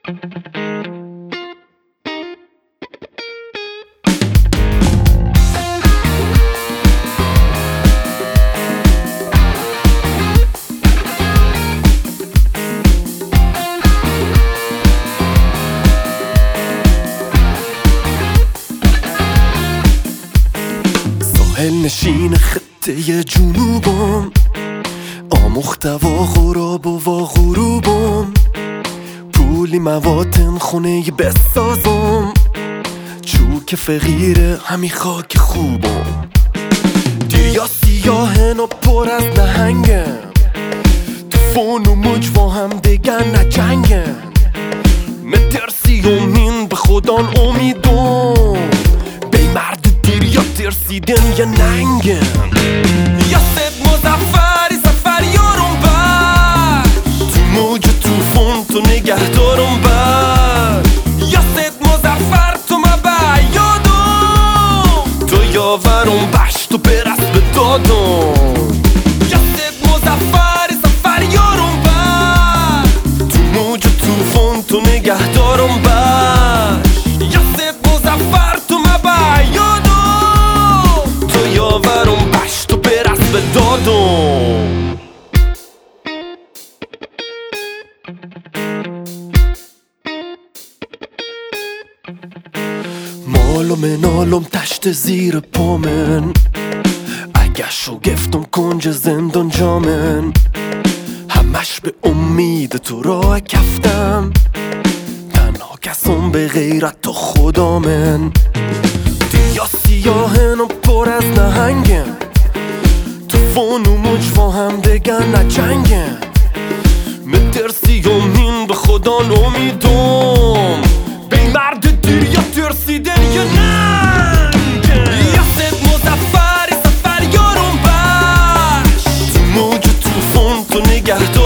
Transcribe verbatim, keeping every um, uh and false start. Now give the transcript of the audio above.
ساحل نشین خطه جنوبم، آموخته و غراب و غروبم، پولی مواتن خونه بسازم، چوک فقیر همی خاک خوبم. دریا سیاهن و پر از نهنگم، طوفان و موج با هم دگن نجنگن، مترسی امین به خودان امیدم، بی مرد دریا ترسیدن یا ننگن. یا سید مزفری سفر یارم بر، تو موج طوفان تو نگه دارم بر. یا سید مزفر تو مبع یادم، تو یاورم بشت و برس به دادم. یا سید مزفری سفر یارم بر، تو موج طوفان تو نگه دارم بر. یا سید مزفر تو مبع یادم، تو یاورم بشت و برس به دادم. مال و منالم تشت زیر پامن، اگه شگفتم کنج زندان جامن، همش به امید تو راه کفتم، تنها کسم به غیرت تو خدامن. دریا سیاهن و پر از نهنگن، طوفان و موج با هم دگن نجنگن، مترسی امین به خدا امیدم، بی مرد دریا ترسیدن یا ننگن. یا سید مزفری سفر یارم بش، تو موج طوفان تو نگه دار